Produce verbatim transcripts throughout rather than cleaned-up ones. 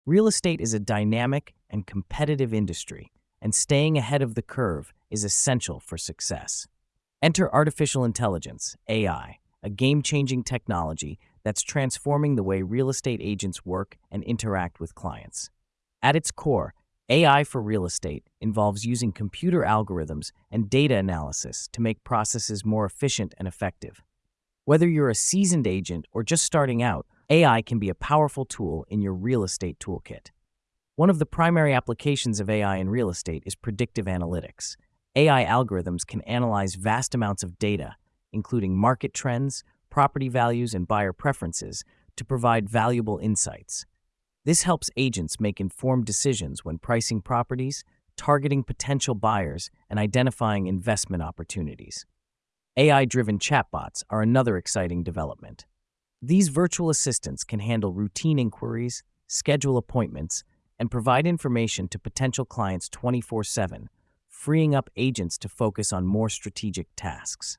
Real estate is a dynamic and competitive industry, and staying ahead of the curve is essential for success. Enter artificial intelligence, A I, a game-changing technology that's transforming the way real estate agents work and interact with clients. At its core, A I for real estate involves using computer algorithms and data analysis to make processes more efficient and effective. Whether you're a seasoned agent or just starting out, A I can be a powerful tool in your real estate toolkit. One of the primary applications of A I in real estate is predictive analytics. A I algorithms can analyze vast amounts of data, including market trends, property values, and buyer preferences, to provide valuable insights. This helps agents make informed decisions when pricing properties, targeting potential buyers, and identifying investment opportunities. A I-driven chatbots are another exciting development. These virtual assistants can handle routine inquiries, schedule appointments, and provide information to potential clients twenty-four seven, freeing up agents to focus on more strategic tasks.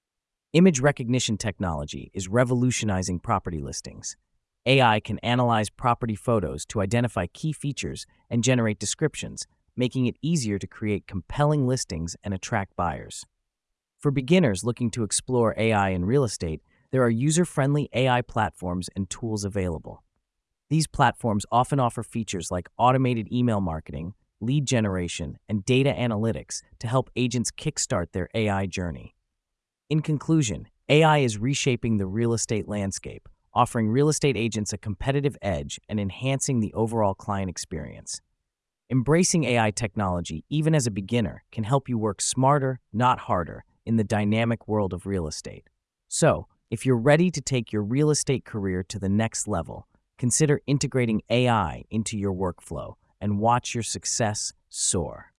Image recognition technology is revolutionizing property listings. A I can analyze property photos to identify key features and generate descriptions, making it easier to create compelling listings and attract buyers. For beginners looking to explore A I in real estate, there are user-friendly A I platforms and tools available. These platforms often offer features like automated email marketing, lead generation, and data analytics to help agents kickstart their A I journey. In conclusion, A I is reshaping the real estate landscape, offering real estate agents a competitive edge and enhancing the overall client experience. Embracing A I technology, even as a beginner, can help you work smarter, not harder, in the dynamic world of real estate. So, if you're ready to take your real estate career to the next level, consider integrating A I into your workflow and watch your success soar.